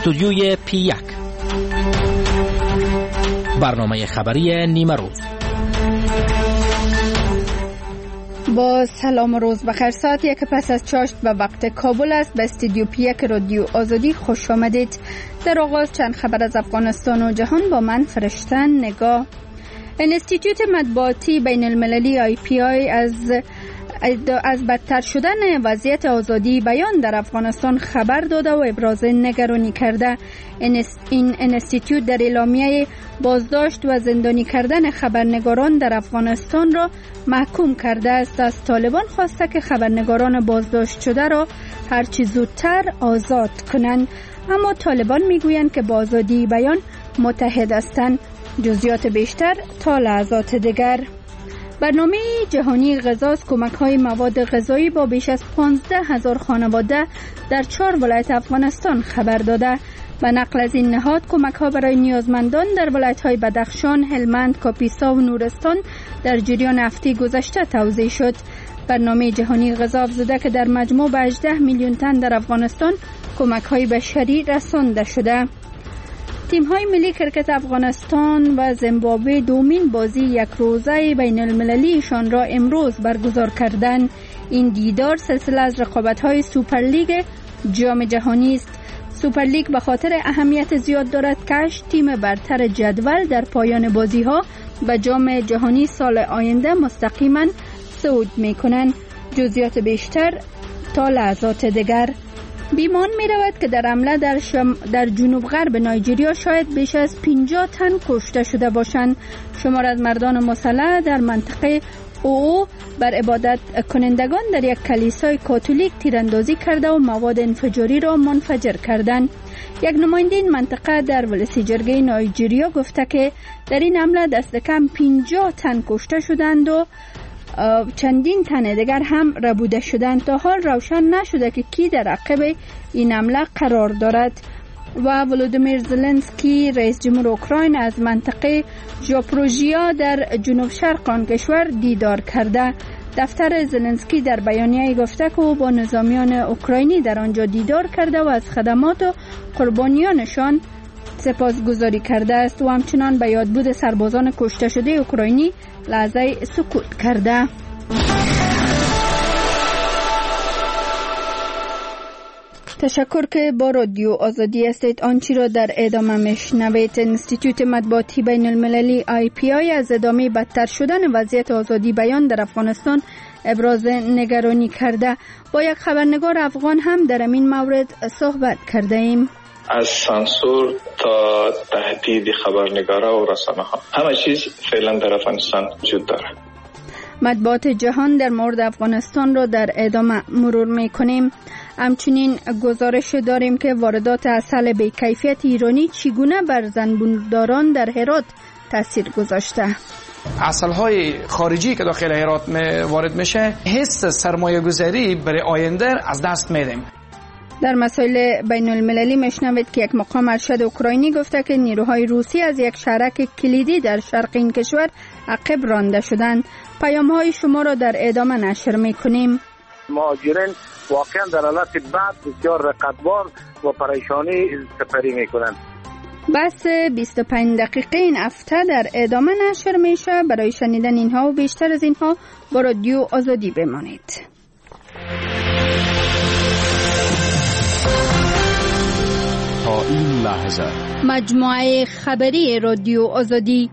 استودیوی P1 برنامه خبری نیمه روز. با سلام و روز بخیر. ساعت یک پس از چاشت به وقت کابل است. به استودیو P1 رادیو آزادی خوش آمدید. در آغاز چند خبر از افغانستان و جهان با من فرشته نگاه. انستیتوت مطبوعاتی بین المللی IPI از بدتر شدن وضعیت آزادی بیان در افغانستان خبر داده و ابراز نگرانی کرده. این انستیتوت در اعلامیه بازداشت و زندانی کردن خبرنگاران در افغانستان را محکوم کرده است. از طالبان خواسته که خبرنگاران بازداشت شده را هرچی زودتر آزاد کنند، اما طالبان میگویند که با آزادی بیان متحد هستند. جزئیات بیشتر تا لحظات دیگر. برنامه جهانی غذا کمک‌های مواد غذایی با بیش از 15,000 خانواده در 4 ولایت افغانستان خبر داده. به نقل از این نهاد، کمک‌ها برای نیازمندان در ولایت‌های بدخشان، هلمند، کاپیسا و نورستان در جریان هفته گذشته توزیع شد. برنامه جهانی غذا افزوده که در مجموع به 18 میلیون تن در افغانستان کمک‌های بشری رسانده شده. تیم‌های ملی کرکت افغانستان و زیمبابوه دومین بازی یک روزه بین المللیشان را امروز برگزار کردند. این دیدار سلسله از رقابت‌های سوپرلیگ جام جهانی است. سوپرلیگ به خاطر اهمیت زیاد دارد که 8 تیم برتر جدول در پایان بازی‌ها به جام جهانی سال آینده مستقیما صعود می‌کنند. جزئیات بیشتر تا لحظات دیگر. بیمان می رود که در حمله در جنوب غرب نایجریا شاید بیش از 50 تن کشته شده باشند. شمار از مردان مسلح در منطقه او بر عبادت کنندگان در یک کلیسای کاتولیک تیراندازی کرده و مواد انفجاری را منفجر کردند. یک نماینده این منطقه در ولسی جرگه نایجریا گفته که در این حمله دست کم 50 تن کشته شدند و چندین تن دیگر هم ربوده شدند. تا حال روشن نشده که کی در عقب این حمله قرار دارد. و ولودیمیر زلنسکی رئیس جمهور اوکراین از منطقه ژاپروژیا در جنوب شرق آن کشور دیدار کرده. دفتر زلنسکی در بیانیه گفته که او با نظامیان اوکراینی در آنجا دیدار کرده و از خدمات و قربانیانشان سپاسگزاری کرده است و همچنان به یادبود سربازان کشته شده اوکراینی لحظه سکوت کرده. تشکر که با رادیو آزادی هستید. آنچه را در ادامه میشنوید. انستیتوت مطبوعاتی بین المللی IPI از ادامه بدتر شدن وضعیت آزادی بیان در افغانستان ابراز نگرانی کرده. با یک خبرنگار افغان هم در این مورد صحبت کرده ایم. از سانسور تا تهدید خبرنگارا و رسانه ها، همه چیز فعلا در افغانستان وجود داره. مطبوعات جهان در مورد افغانستان را در ادامه مرور میکنیم. همچنین گزارش داریم که واردات عسل بی کیفیت ایرانی چگونه بر زنبورداران در هرات تاثیر گذاشته. عسل‌های خارجی که داخل هرات وارد میشه، حس سرمایه گذاری برای آینده از دست میدیم. در مسائل بین المللی میشنوید که یک مقام ارشد اوکراینی گفته که نیروهای روسی از یک شهرک کلیدی در شرق این کشور عقب رانده شدند. پیام‌های شما را در ادامه نشر میکنیم. مهاجرین واقعا در حالت بد بسیار رقتبار و پریشانی سپری میکنند. بس 25 دقیقه این هفته در ادامه نشر میشه. برای شنیدن اینها و بیشتر از اینها با رادیو آزادی بمانید. تا این لحظه مجموعه خبری رادیو آزادی.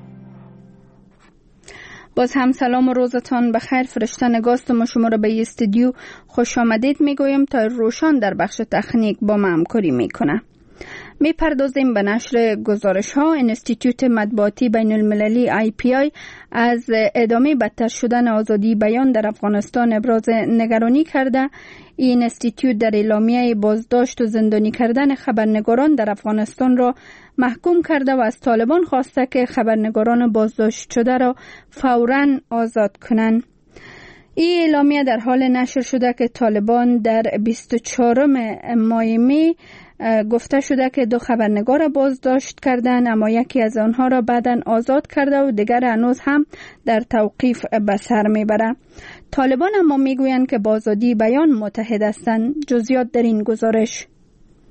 باز هم سلام و روزتان بخیر. فرشته نگاست و شما را به استودیو خوش آمدید میگویم تا روشان در بخش تکنیک با ما همکاری میکنه. میپردازیم به نشر گزارش ها. انستیتوت مطبوعاتی بین المللی IPI از ادامه بدتر شدن آزادی بیان در افغانستان ابراز نگرانی کرده. این انستیتوت در اعلامیه بازداشت و زندانی کردن خبرنگاران در افغانستان را محکوم کرده و از طالبان خواسته که خبرنگاران بازداشت شده را فوراً آزاد کنند. این اعلامیه در حال نشر شده که طالبان در 24 ماه می گفته شده که 2 خبرنگار بازداشت کردند، اما یکی از آنها را بعداً آزاد کرده و دیگر هنوز هم در توقیف به سر میبره. طالبان اما میگویند که با آزادی بیان متحد هستند. جزئیات در این گزارش.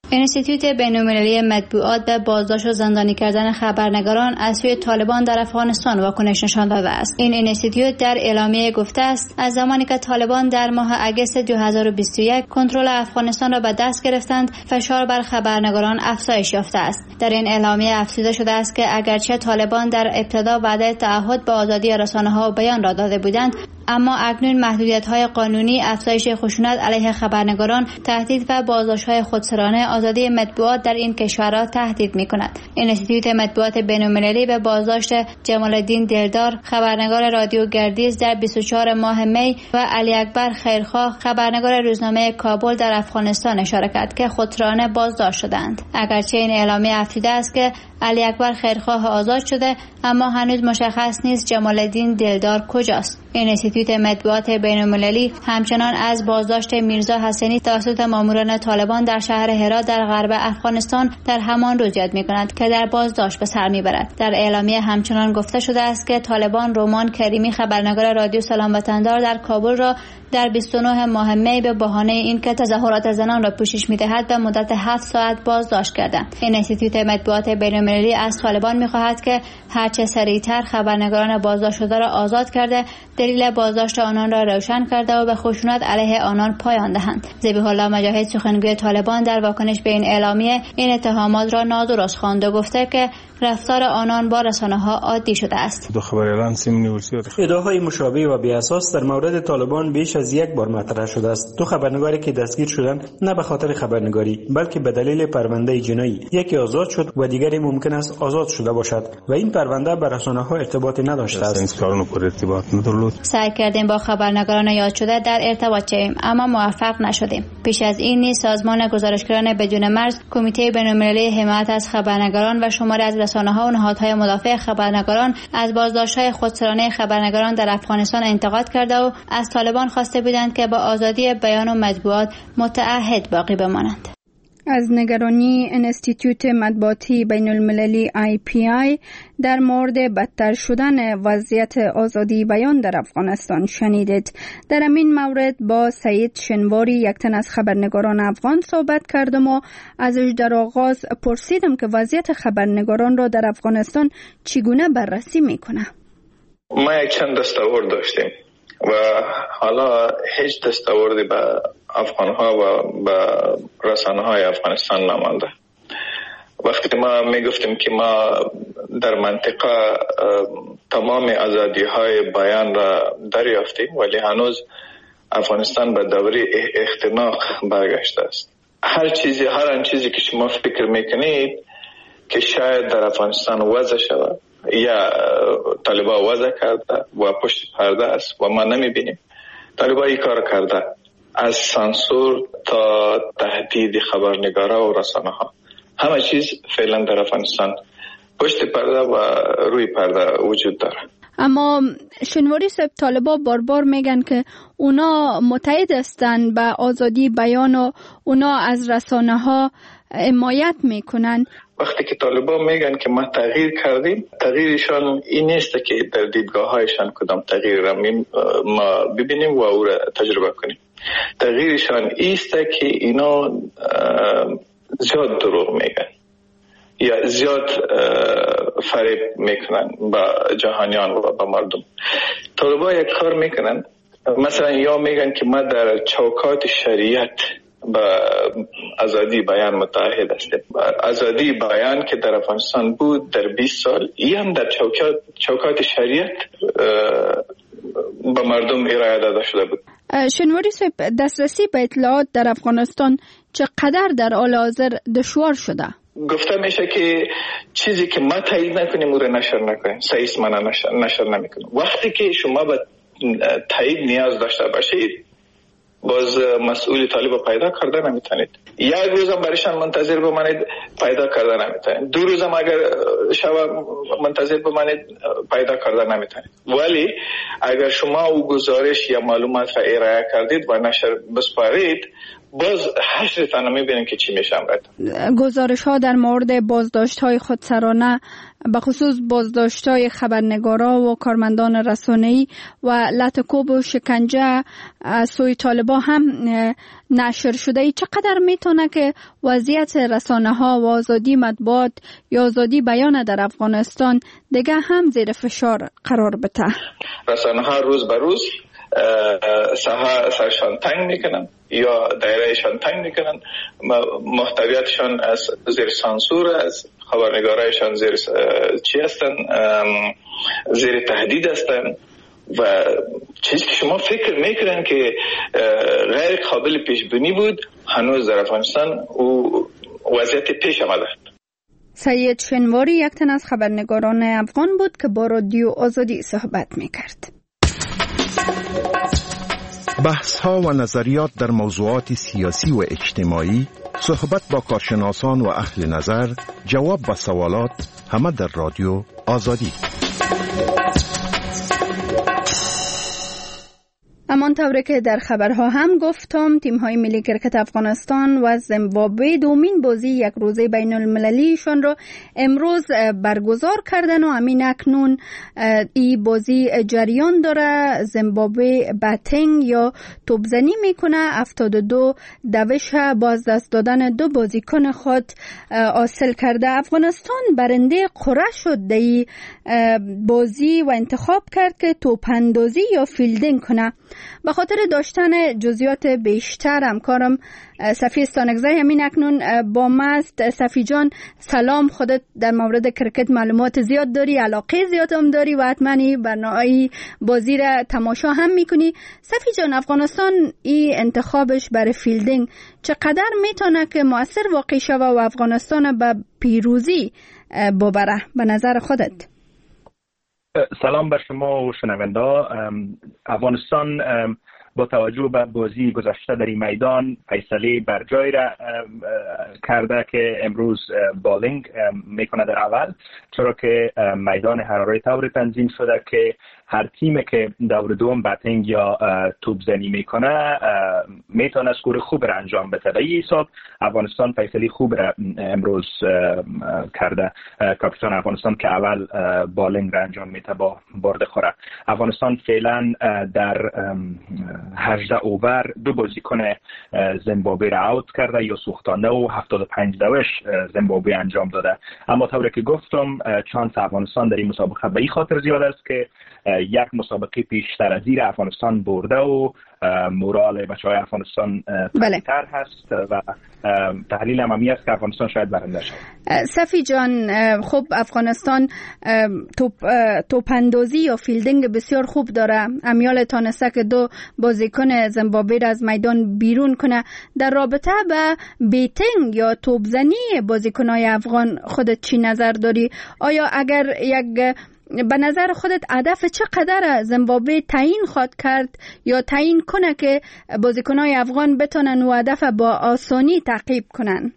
انستیتوت بین‌المللی مطبوعات به بازداشت و زندانی کردن خبرنگاران از سوی طالبان در افغانستان واکنش نشان داده است. این انستیتوت در اعلامیه گفته است از زمانی که طالبان در ماه اگست 2021 کنترل افغانستان را به دست گرفتند، فشار بر خبرنگاران افزایش یافته است. در این اعلامیه افزوده شده است که اگرچه طالبان در ابتدا وعده تعهد به آزادی رسانه‌ها و بیان را داده بودند، اما اکنون محدودیت‌های قانونی، افزایش خشونت علیه خبرنگاران، تهدید و بازداشت‌های خودسرانه آزادی مطبوعات در این کشورها تهدید می‌کند. انستیتوت مطبوعات بین‌المللی به بازداشت جمال الدین دلدار، خبرنگار رادیو گردیز در 24 ماه می و علی اکبر خیرخواه، خبرنگار روزنامه کابل در افغانستان اشاره کرد که خودسرانه بازداشت شدند. اگرچه این اعلامیه افزوده است که علی اکبر خیرخواه آزاد شده، اما هنوز مشخص نیست جمال الدین دلدار کجاست. انستیتوت مطبوعات بین‌المللی همچنان از بازداشت میرزا حسینی توسط ماموران طالبان در شهر هرات در غرب افغانستان در همان روز یاد می‌کند که در بازداشت به سر می‌برد. در اعلامیه همچنان گفته شده است که طالبان رومان کریمی، خبرنگار رادیو سلام وطندار در کابل را در 29 ماه می به بهانه اینکه تظاهرات زنان را پوشش می‌دهد به مدت 7 ساعت بازداشت کردند. انستیتوت مطبوعات بین‌المللی از طالبان می‌خواهد که هرچه سریعتر خبرنگاران بازداشت شده را آزاد کرده، دلیل بازداشت آنان را روشن کرده و به خشونت علیه آنان پایان دهند. ذبیح الله مجاهد، سخنگوی طالبان، در واکنش به این اعلامیه این اتهامات را نادرست خواند و گفته که رفتار آنان با رسانه‌ها عادی شده است. ادعاهای مشابه و بی اساس در مورد طالبان بیش از یک بار مطرح شده است. دو خبرنگاری که دستگیر شدند نه به خاطر خبرنگاری بلکه به دلیل پرونده جنایی، یکی آزاد شد و دیگری ممکن است آزاد شده باشد و این پرونده به رسانه‌ها ارتباطی نداشته است. سعی کردیم با خبرنگاران یاد شده در ارتباط شویم اما موفق نشدیم. پیش از این نیز سازمان گزارشگران بدون مرز، کمیته بین‌المللی حمایت از خبرنگاران و شماری از رسانه‌ها و نهادهای مدافع خبرنگاران از بازداشت‌های خودسرانه خبرنگاران در افغانستان انتقاد کرده و از طالبان خواسته بودند که با آزادی بیان و مطبوعات متعهد باقی بمانند. از نگرانی انستیتوت مطبوعاتی بین‌المللی IPI در مورد بدتر شدن وضعیت آزادی بیان در افغانستان شنیدید. در این مورد با سعید شنواری، یک تن از خبرنگاران افغان، صحبت کردم و ازش در آغاز پرسیدم که وضعیت خبرنگاران را در افغانستان چگونه بررسی میکنه. ما یک چند دستاورد داشتیم و حالا هیچ دستاوردی به افغانها و به رسانه‌های افغانستان نمانده. وقتی ما میگفتیم که ما در منطقه تمام آزادی‌های بیان را دریافتیم، ولی هنوز افغانستان به دوره اختناق برگشته است. هر آن چیزی که شما فکر میکنید که شاید در افغانستان وضع شود یا طالبان وضع کرده و پشت پرده است و ما نمیبینیم. طالبان این کار کرده، از سانسور تا تهدید خبرنگارا و رسانه ها، همه چیز فعلا در افغانستان پشت پرده و روی پرده وجود داره. اما شنواری صاحب، طالبان بار میگن که اونا متحد هستند به آزادی بیان و اونا از رسانه ها حمایت میکنن. وقتی که طالبان میگن که ما تغییر کردیم، تغییرشان این نیست که در دیدگاه هایشان کدام تغییر را ما ببینیم و او را تجربه کنیم. تغییرشان ایست که اینا زیاد دروغ میگن یا زیاد فریب میکنن با جهانیان و با مردم. طالبان یک کار میکنن، مثلا یا میگن که ما در چوکات شریعت با آزادی بیان متحد هستیم. آزادی بیان که در افغانستان بود در 20 سال، این هم در چوکات شریعت به مردم ارائه داده شده بود. شنواری صاحب، دسترسی به اطلاعات در افغانستان چقدر در حال حاضر دشوار شده؟ گفته میشه که چیزی که ما تایید نکنیم او را نشر نکنیم، سایس من نشر نمیکنیم. وقتی که شما به تایید نیاز داشته باشید، باز مسئول طالب پیدا کرده نمیتونید. یک روز هم برایشان منتظر بمانید، پیدا کرده نمیتونید. 2 روز هم اگر شب منتظر بمانید، پیدا کرده نمیتونید. ولی اگر شما او گزارش یا معلومات را ارائه کردید و نشر بسپارید، باز حشر تنها میبینیم که چی میشه. گزارش ها در مورد بازداشت های خودسرانه به خصوص بازداشت های خبرنگارا و کارمندان رسانه‌ای و لطکوب و شکنجه از سوی طالبان هم نشر شده. چقدر میتونه که وضعیت رسانه ها و آزادی مطبوعات یا آزادی بیان در افغانستان دیگه هم زیر فشار قرار بده؟ رسانه ها روز به روز سرشان تنگ میکنن یا دایرهشان تنگ میکنن، محتویاتشان از زیر سانسور، از خبرنگارایشان زیر چی هستن، زیر تهدید هستن و چیزی که شما فکر میکنن که غیر قابل پیش بینی بود هنوز در افغانستان و وضعیت پیش آمده. سید شنواری یک تن از خبرنگاران افغان بود که با رادیو آزادی صحبت میکرد. بحث‌ها و نظریات در موضوعات سیاسی و اجتماعی، صحبت با کارشناسان و اهل نظر، جواب به سوالات، همه در رادیو آزادی. همان طوری که در خبرها هم گفتم، تیم‌های ملی کرکت افغانستان و زیمبابوه دومین بازی یک روزه بین المللیشان را امروز برگزار کردن و همین اکنون این بازی جریان داره. زیمبابوه باتینگ یا توپزنی میکنه، 72 دوش باز دست دادن دو بازیکن خود حاصل کرده. افغانستان برنده قرعه شد در بازی و انتخاب کرد که توپاندازی یا فیلدینگ کنه. به خاطر داشتن جزئیات بیشتر همکارم صفی استانکزی همین اکنون با ماست. صفی جان سلام، خودت در مورد کرکت معلومات زیاد داری، علاقه زیاد هم داری و حتما برنامه بازی را تماشا هم میکنی. صفی جان، افغانستان این انتخابش برای فیلدینگ چقدر میتونه که مؤثر واقع شوه و افغانستان به پیروزی ببره به نظر خودت؟ سلام بر شما و شنونده. افغانستان با توجه به بازی گذشته در این میدان فیصله بر جای را کرده که امروز بالینگ میکنه در اول، چرا که میدان حراره طور تنظیم شده که هر تیمی که دور دوم باتینگ یا توپ زنی میکنه میتونه اسکور خوب را انجام بده. به این حساب افغانستان فیصله خوب را امروز کرده. کاپیتان افغانستان که اول بالینگ را انجام میده با برد خوره. افغانستان فعلا در 18 اوور دو بازیکن زیمبابوه را اوت کرده یا سوختانده و 75 دوش زیمبابوه انجام داده. اما طوری که گفتم چانس افغانستان در این مسابقه به این خاطر زیاد است که یک مسابقه پیشتر از زیر افغانستان برده و مورال بچه‌های افغانستان پایین‌تر هست و تحلیل عمومی است که افغانستان شاید برنده شود. صفی جان، خب افغانستان توپاندازی یا فیلدینگ بسیار خوب داره. امیال تانسته که دو بازیکن زیمبابوه را از میدان بیرون کنه. در رابطه به بیتینگ یا توپزنی بازیکن‌های افغان خودت چی نظر داری؟ آیا اگر به نظر خودت هدف چقدر زیمبابوه تعیین خواهد کرد یا تعیین کنه که بازیکن‌های افغان بتونن و هدف با آسانی تعقیب کنن؟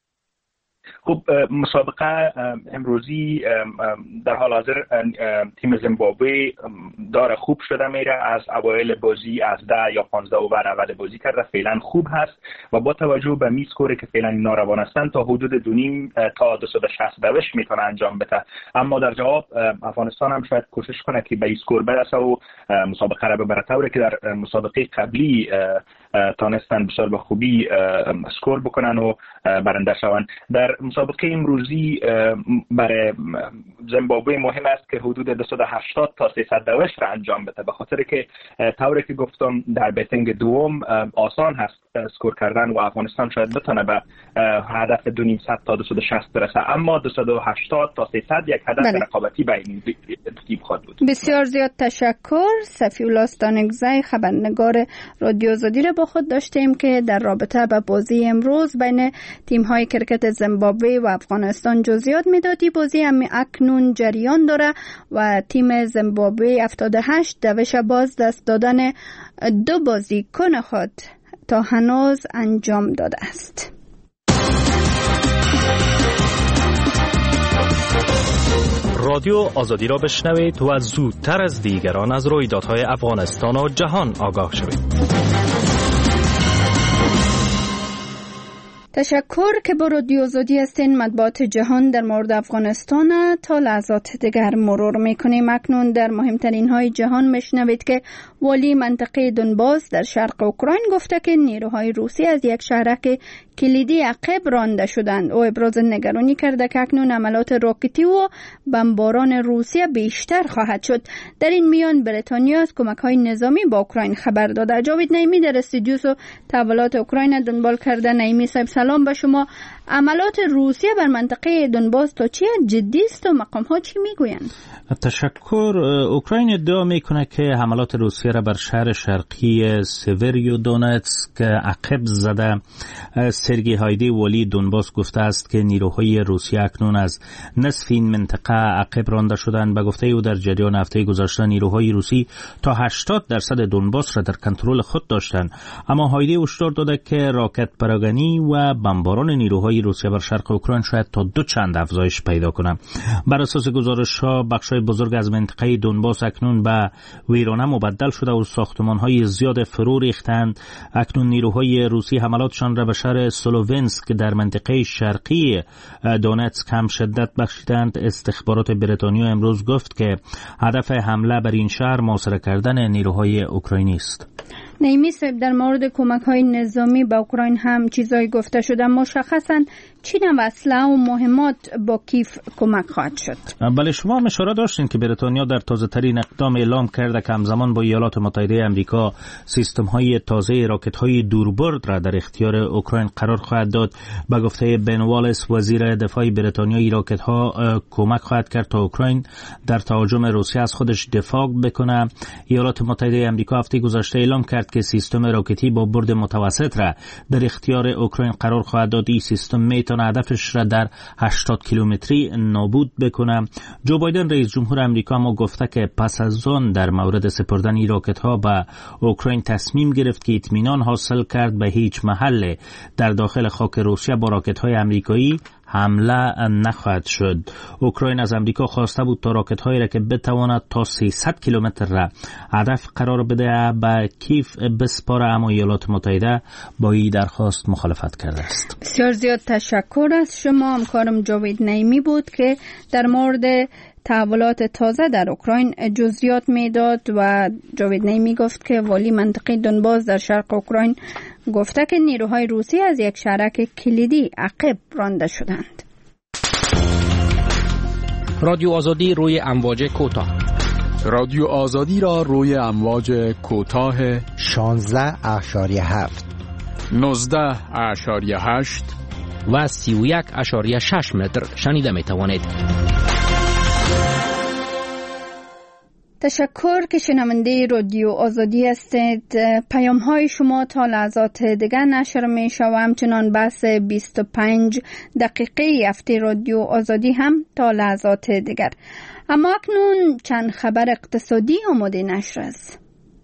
خب مسابقه امروزی در حال حاضر تیم زیمبابوه داره خوب شده میره. از اوایل بازی از 10 یا 15 اوور اول بازی کرده، فعلا خوب هست و با توجه به میسکوری که فعلا ناروان هستن تا حدود 2.5 تا 260 دوش میتونه انجام بده. اما در جواب افغانستان هم شاید کوشش کنه که به اسکور برسه و مسابقه را ببره، طوری که در مسابقه قبلی تانستن بسیار به خوبی اسکور بکنن و برنده شوند. در مسابقه امروزی برای زیمبابوه مهم است که حدود 280 تا 300 دوش را انجام بده، به خاطر که طوری که گفتم در بیتینگ دوم آسان هست اسکور کردن و افغانستان شاید بتونه به هدف 200 تا 260 برسه، اما 280 تا 300 یک هدف رقابتی بین تیم خواهد بود. بسیار زیاد تشکر. صفی‌الله استانکزی خبرنگار رادیو آزادی را با خود داشتیم که در رابطه با بازی امروز بین تیم‌های کرکت زیمبابوه و افغانستان جزئیات میدادی. بازی هم اکنون جریان داره و تیم زیمبابوه 78 دوش باز دست دادن دو بازیکن خود تا هنوز انجام داده است. رادیو آزادی را بشنوید و زودتر از دیگران از رویدادهای افغانستان و جهان آگاه شوید. تشکر که با رادیو آزادی هستین. مطبوعات جهان در مورد افغانستان تا لحظات دیگر مرور میکنیم. اکنون در مهمترین های جهان میشنوید که والی منطقه دونباس در شرق اوکراین گفته که نیروهای روسی از یک شهرک کلیدی عقب رانده شدند. او ابراز نگرانی کرده که اکنون عملات راکتی و بمباران روسیه بیشتر خواهد شد. در این میان بریتانیا از کمک‌های نظامی با اوکراین خبر داده. جاوید نعیمی در استودیو تحولات اوکراین دنبال کرده. نعیمی صاحب سلام به شما. عملات روسیه بر منطقه دونباس تا چه جدی است و مقام‌ها چی میگویند؟ تشکر. اوکراین ادعا میکنه که حملات روسیه را بر شهر شرقی سیوریودونتسک عقب زده. سرگی هایدی والی دونباس گفته است که نیروهای روسیه اکنون از نصف این منطقه عقب رانده شدند. به گفته او در جریان هفته گذشته نیروهای روسی تا 80% دونباس را در کنترل خود داشتند، اما هایدی هشدار داده که راکت پراگنی و بمباران نیروهای روسیه بر شرق اوکراین شاید تا 2 چند افزایش پیدا کنه. بر اساس گزارش‌ها بخش‌های بزرگ از منطقه دونباس اکنون به ویرانه مبدل شده و ساختمان‌های زیاد فرو ریختند. اکنون نیروهای روسی حملاتشان را به شهر سلوونسک در منطقه شرقی دونتسک هم شدت بخشیدند. استخبارات بریتانیا امروز گفت که هدف حمله بر این شهر محاصره کردن نیروهای اوکراینی است. نعیمی صاحب در مورد کمک‌های نظامی به اوکراین هم چیزایی گفته شده. مشخصاً چی نوع اسلحه و مهمات با کیف کمک خواهد شد؟ بله، شما هم اشاره داشتین که بریتانیا در تازه‌ترین اقدام اعلام کرده که همزمان با ایالات متحده آمریکا سیستم‌های تازه راکت‌های دوربرد را در اختیار اوکراین قرار خواهد داد. به گفته بن والیس وزیر دفاع بریتانیا، این راکت‌ها کمک خواهد کرد تا اوکراین در تهاجم روسیه از خودش دفاع بکنه. ایالات متحده آمریکا هفته گذشته اعلام کرد که سیستم راکتی با برد متوسط را در اختیار اوکراین قرار خواهد داد. این سیستم میتونه هدفش را در 80 کیلومتری نابود بکنه. جو بایدن رئیس جمهور آمریکا ما گفته که پس از آن در مورد سپردن این راکت ها به اوکراین تصمیم گرفت که اطمینان حاصل کرد به هیچ محل در داخل خاک روسیه با راکت های آمریکایی حمله نخواهد شد. اوکراین از امریکا خواسته بود تا راکت هایی را که بتواند تا 300 کیلومتر را هدف قرار بده به کیف بسپاره، اما ایالات متحده با این درخواست مخالفت کرده است. بسیار زیاد تشکر از شما. همکارم جاوید نعیمی بود که در مورد تحولات تازه در اوکراین جزئیات میداد و جاوید نعیمی گفت که والی منطقه دونباس در شرق اوکراین گفته که نیروهای روسی از یک شهرک کلیدی عقب رانده شدند. رادیو آزادی روی امواج کوتاه. رادیو آزادی را روی امواج کوتاه 16.7 19.8 و 31.6 متر شنیده می توانید. تشکر که شنونده رادیو آزادی هستید. پیام های شما تا لحظات دیگر نشر می شود. همچنان بحث 25 دقیقه هفته رادیو آزادی هم تا لحظات دیگر. اما اکنون چند خبر اقتصادی آماده نشر است.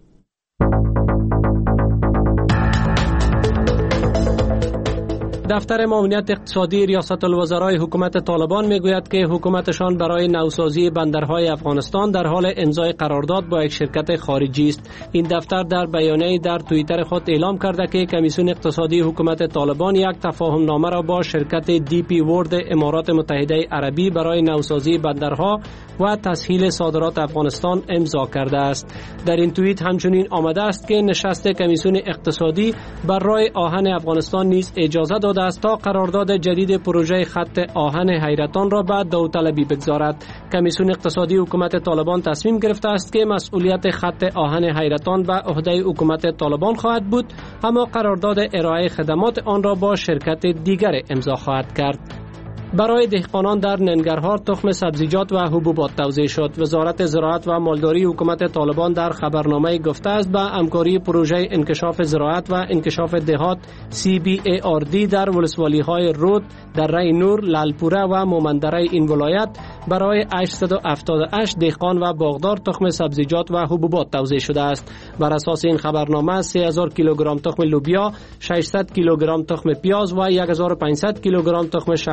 دفتر معاونت اقتصادی ریاست الوزرای حکومت طالبان میگوید که حکومتشان برای نوسازی بندرهای افغانستان در حال امضای قرارداد با یک شرکت خارجی است. این دفتر در بیانیه‌ای در توییتر خود اعلام کرده که کمیسیون اقتصادی حکومت طالبان یک تفاهم نامه را با شرکت دی پی ورد امارات متحده عربی برای نوسازی بندرها و تسهیل صادرات افغانستان امضا کرده است. در این توییت همچنین آمده است که نشست کمیسیون اقتصادی بر راه آهن افغانستان نیز اجازه داده است تا قرارداد جدید پروژه خط آهن حیرتان را به داوطلبی بگذارد. کمیسیون اقتصادی حکومت طالبان تصمیم گرفته است که مسئولیت خط آهن حیرتان به عهده حکومت طالبان خواهد بود، اما قرارداد ارائه خدمات آن را با شرکت دیگر امضا خواهد کرد. برای دهقانان در ننگرهار تخم سبزیجات و حبوبات توزیع شد. وزارت زراعت و مالداری حکومت طالبان در خبرنامه گفته است به همکاری پروژه انکشاف زراعت و انکشاف دهات CBARD در ولسوالی‌های رود، دره نور، لالپوره و مومندره این ولایت برای 878 دهقان و باغدار تخم سبزیجات و حبوبات توزیع شده است. بر اساس این خبرنامه 3000 کیلوگرم تخم لوبیا، 600 کیلوگرم تخم پیاز و 1500 کیلوگرم تخم شفتالو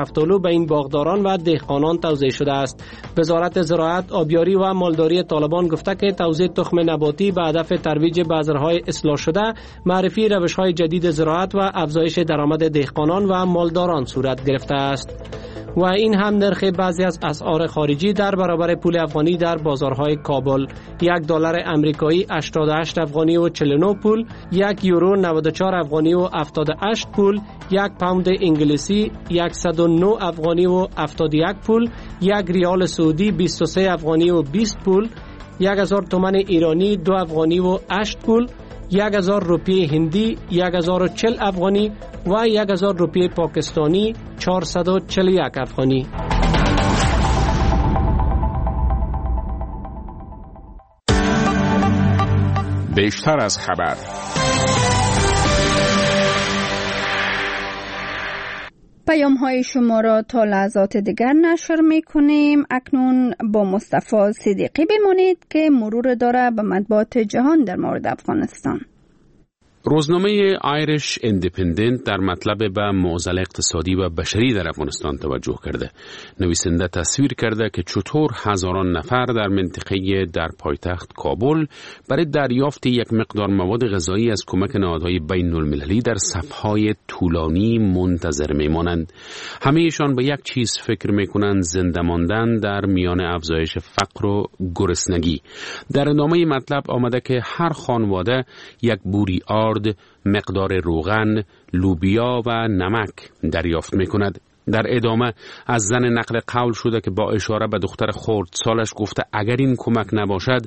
به این باغداران و دهقانان توزیع شده است. وزارت زراعت، آبیاری و مالداری طالبان گفته که توزیع تخم نباتی به هدف ترویج بذرهای اصلاح شده، معرفی روش‌های جدید زراعت و افزایش درآمد دهقانان و مالداران صورت گرفته است. و این هم نرخ بعضی از اسعار خارجی در برابر پول افغانی در بازارهای کابل: $1 امریکایی 88 افغانی و 49 پول، €1 94 افغانی و 78 پول، یک پوند انگلیسی 109 افغانی و 71 پول، یک ریال سعودی 23 افغانی و 20 پول، 1000 تومان ایرانی 2 افغانی و 8 پول، 1000 روپیه هندی 1040 افغانی و 1000 روپیه پاکستانی 441 افغانی. بیشتر از خبر. پیام های شما را تا لحظات دیگر نشر می کنیم. اکنون با مصطفی صدیقی بمانید که مرور داره به مطبوعات جهان در مورد افغانستان. روزنامه آیریش اندیپندنت در مطلب به معضل اقتصادی و بشری در افغانستان توجه کرده. نویسنده تصویر کرده که چطور هزاران نفر در منطقه در پایتخت کابل برای دریافت یک مقدار مواد غذایی از کمک نهادهای بین المللی در صفهای طولانی منتظر میمانند. همه ایشان به یک چیز فکر میکنند: زنده ماندن در میان افزایش فقر و گرسنگی. در ادامه مطلب آمده که هر خانواده یک بوری آرد، مقدار روغن، لوبیا و نمک دریافت می کند. در ادامه از زن نقل قول شده که با اشاره به دختر خردسالش گفته اگر این کمک نباشد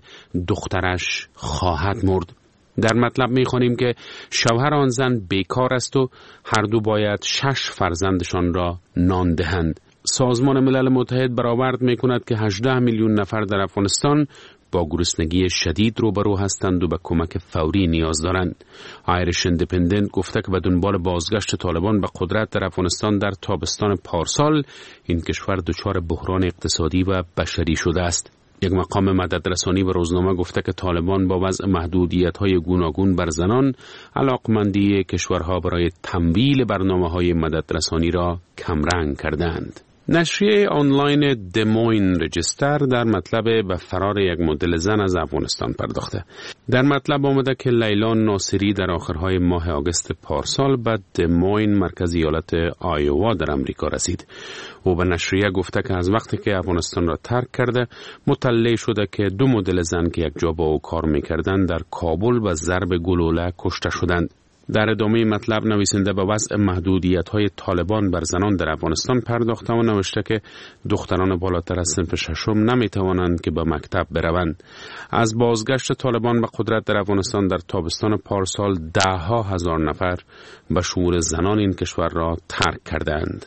دخترش خواهد مرد. در مطلب می خوانیم که شوهر آن زن بیکار است و هر دو باید 6 فرزندشان را نان دهند. سازمان ملل متحد برآورد می کند که 18 میلیون نفر در افغانستان با گرسنگی شدید روبرو هستند و به کمک فوری نیاز دارند. آیریش اندیپندنت گفته که به دنبال بازگشت طالبان به قدرت در افغانستان در تابستان پارسال این کشور دچار بحران اقتصادی و بشری شده است. یک مقام مددرسانی به روزنامه گفته که طالبان با وضع محدودیت‌های گوناگون بر زنان علاقمندی کشورها برای تمویل برنامه‌های مددرسانی را کمرنگ کردند. نشریه آنلاین دموین رجستر در مطلب به فرار یک مدل زن از افغانستان پرداخته. در مطلب آمده که لیلا ناصری در آخرهای ماه آگوست پارسال به دموین مرکز ایالت آیووا در امریکا رسید. او به نشریه گفته که از وقتی که افغانستان را ترک کرده مطلع شده که 2 مدل زن که یک جا با او کار می‌کردند در کابل به ضرب گلوله کشته شدند. در ادامه مطلب نویسنده به وضع محدودیت‌های طالبان بر زنان در افغانستان پرداخته و نوشته که دختران بالاتر از صنف 6 نمی‌توانند که به مکتب بروند. از بازگشت طالبان به قدرت در افغانستان در تابستان پارسال 10,000 نفر به شمول زنان این کشور را ترک کردند.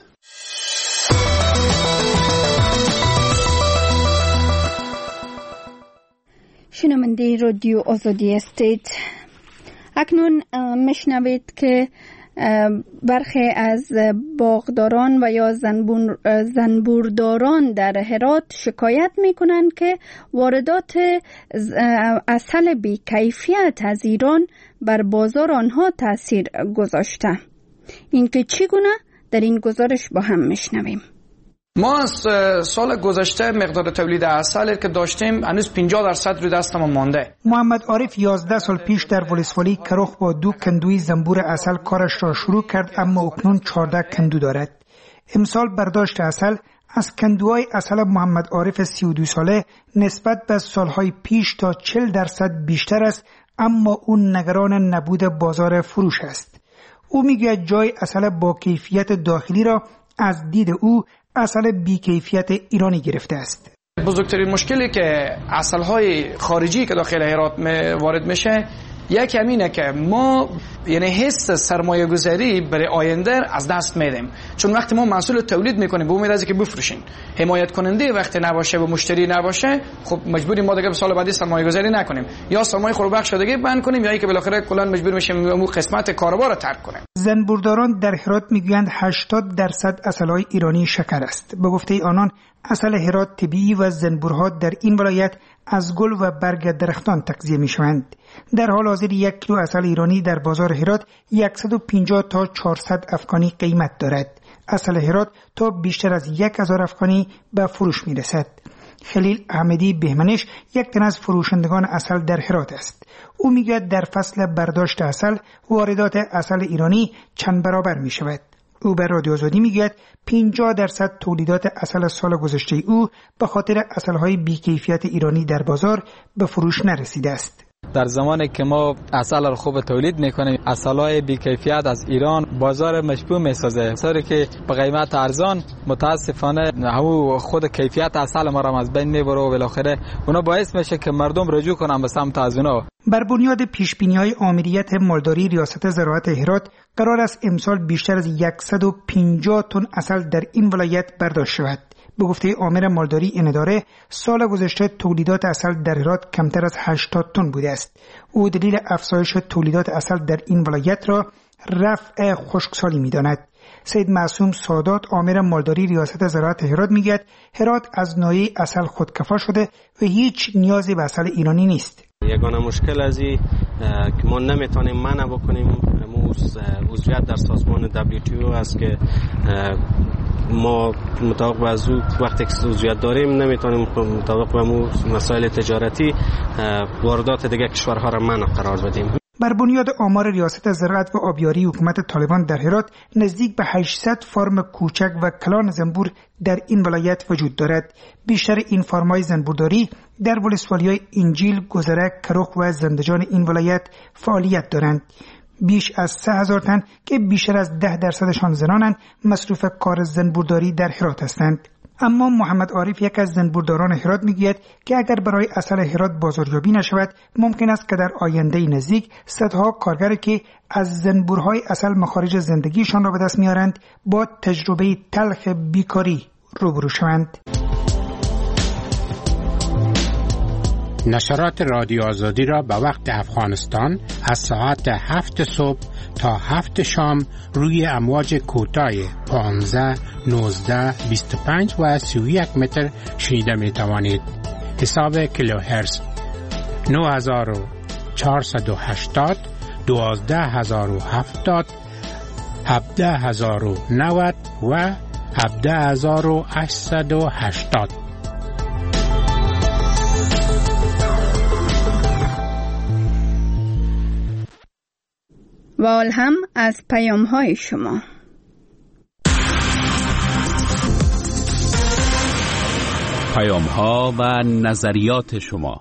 شنونده رادیو آزادی هستید. اکنون میشنوید که برخی از باغداران و یا زنبورداران در هرات شکایت میکنند که واردات عسل بی کیفیت از ایران بر بازار آنها تاثیر گذاشته. اینکه چگونه در این گزارش با هم میشنویم. ما از سال گذشته مقدار تولید عسل که داشتیم هنوز 50% روی دستمون مانده. محمد عارف 11 سال پیش در ولسوالی کرخ با 2 کندوی زنبور عسل کارش را شروع کرد، اما اکنون 14 کندو دارد. امسال برداشت عسل از کندوهای عسل محمد عارف 32 ساله نسبت به سالهای پیش تا 40% بیشتر است، اما اون نگران نبود بازار فروش است. او میگه جای عسل با کیفیت داخلی را از دید او عسل بی‌کیفیت ایرانی گرفته است. بزرگترین مشکلی که عسل‌های خارجی که داخل هرات وارد میشه یک همینه که ما یعنی حس سرمایه گذاری برای آینده از دست میدیم، چون وقتی ما محصول تولید میکنیم به امید از که بفروشیم، حمایت کننده وقتی نباشه و مشتری نباشه، خب مجبوریم ما دیگه به سال بعدی سرمایه گذاری نکنیم، یا سرمایه خوربخش شدگی بند کنیم، یا اینکه بالاخره کلا مجبور میشیم اون قسمت کاروبار رو ترک کنیم. زنبورداران در هرات میگویند 80% عسل‌های ایرانی شکر است. به گفته آنان عسل هرات طبیعی و زنبورها در این ولایت از گل و برگ درختان تغذیه میشوند. در حال حاضر 1 کیلو عسل ایرانی در بازار هرات 150 تا 400 افغانی قیمت دارد. عسل هرات تا بیشتر از 1000 افغانی به فروش می رسد. خلیل احمدی بهمنش یک تن از فروشندگان عسل در هرات است. او میگوید در فصل برداشت عسل واردات عسل ایرانی چند برابر می شود. او به رادیو آزادی میگوید 50% تولیدات عسل سال گذشته او به خاطر عسل‌های بی‌کیفیت ایرانی در بازار به فروش نرسیده است. در زمانی که ما عسل را خوب تولید میکنیم، عسل‌های بی‌کیفیت از ایران بازار مشبوع میسازه، عسلی که به قیمت ارزان متاسفانه همون خود کیفیت عسل ما را از بین میبره و بالاخره اونا باعث میشه که مردم رجوع کنن به سمت از اونا. بر بنیاد پیشبینی‌های آمریت مالداری ریاست زراعت هرات قرار است امسال بیشتر از 150 تن عسل در این ولایت برداشت شود. به گفته آمر مالداری این اداره سال گذشته تولیدات عسل در هرات کمتر از 80 تن بوده است. او دلیل افزایش تولیدات عسل در این ولایت را رفع خشکسالی می‌داند. سید معصوم سادات آمر مالداری ریاست زراعت هرات میگوید هرات از ناحیه عسل خودکفا شده و هیچ نیازی به عسل ایرانی نیست. یگانه مشکل از این که ما نمیتونیم منع بکنیم عضویت در سازمان WTO است که ما مطابق با از وقتی که عضویت داریم نمیتونیم مطابق با مسائل تجارتی واردات دیگه کشورها را منع قرار بدیم. بر بنیاد آمار ریاست زراعت و آبیاری حکومت طالبان در هرات نزدیک به 800 فرم کوچک و کلان زنبور در این ولایت وجود دارد. بیشتر این فرم‌های زنبورداری در ولسوالی‌های انجیل، گذرک، کرخ و زندجان این ولایت فعالیت دارند. بیش از 3000 تن که بیشتر از 10% زنانند مصروف کار زنبورداری در هرات هستند. اما محمد عارف یک از زنبورداران هرات میگوید که اگر برای عسل هرات بازاریابی نشود ممکن است که در آینده نزدیک صدها کارگر که از زنبورهای عسل مخارج زندگیشان را به دست میارند با تجربه تلخ بیکاری روبرو شوند. نشرات رادیو آزادی را به وقت افغانستان از ساعت 7 صبح تا 7 شام روی امواج کوتاه 15, 19, 25 و 31 متر شنیده می توانید. حساب کیلوهرتز 9480, 12070, 17090 و 17880. و حال هم از پیام‌های شما. پیام‌ها و نظریات شما.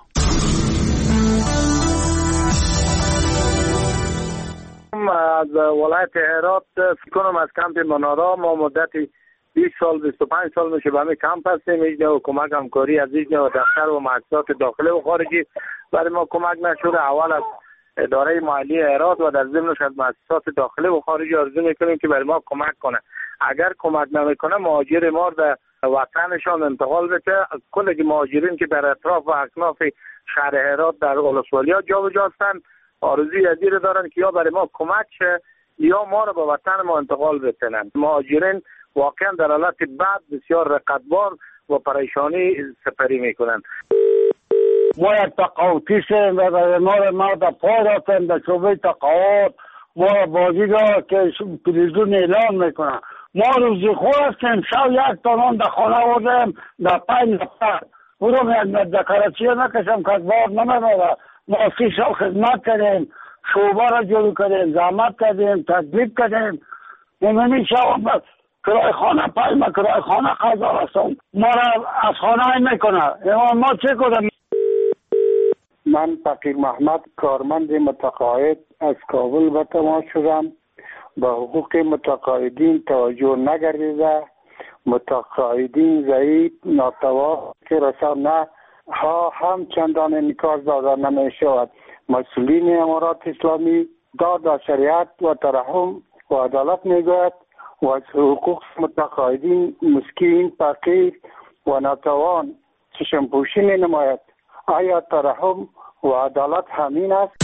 از ولایت هرات کنم از کمپ منارا ما مدتی 20 سال 25 سال میشه به همین کمپ هستیم. هیچ نوع کمک همکاری از هیچ نوع دفتر و مؤسسات داخلی و خارجی برای ما کمک نشده. اول از اداره مالی هرات و در ضمنش از مؤسسات داخلی و خارجی آرزو میکنیم که برای ما کمک کنه. اگر کمک نمیکنه مهاجر ما در وطنشان انتقال بده. کل مهاجرین که در اطراف و اکناف شهر هرات در ولسوالی‌ها جابجا هستند آرزوی ازیر دارن که یا برای ما کمک شه یا ما رو به وطن ما انتقال بدن. مهاجرین واقعا در حالت بد بسیار رقتبار و پریشانی سپری میکنن. ما یک تقاوتیشیم و ما در پای رفتن در شعبه تقاوت ما بازیگاه که تلویزیون اعلان میکنن. ما روزی خور هستیم شب یک تانان در خانه آوردیم در 5 نفر برام یک دکارچیه نکشم که بار نمیباره. ما 30 سال خدمت کردیم، شعبه را جلو کردیم، زحمت کردیم، تکلیف کردیم. ممنی شب کرای خانه پای ما کرای خانه قضا هستم ما را از خانه میکنه. ما چه کنم؟ من فقیر محمد کارمند متقاعد از کابل به تماس شدم. به حقوق متقاعدین توجه نگردیده. متقاعدین ضعیف ناتوا که رسانه ها هم چندان انعکاس داده نمی شود. مسئولین امارات اسلامی داد شریعت و ترحم و عدالت میگوید و از حقوق متقاعدین مسکین فقیر و ناتوان چشم پوشی می نماید. آیا ترحم و عدالت همین است؟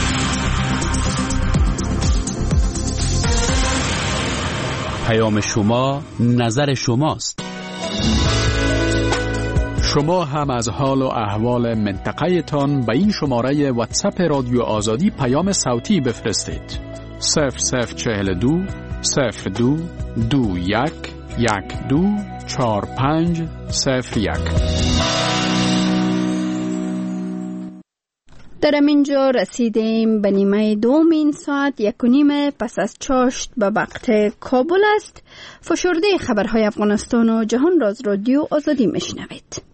پیام شما نظر شماست. شما هم از حال و احوال منطقه تان به این شماره واتساپ رادیو آزادی پیام صوتی بفرستید. 0042 در اینجا رسیدیم به نیمه دوم این ساعت 1:30 پس از چاشت به وقت کابل است. فشرده خبرهای افغانستان و جهان را از رادیو آزادی میشنوید.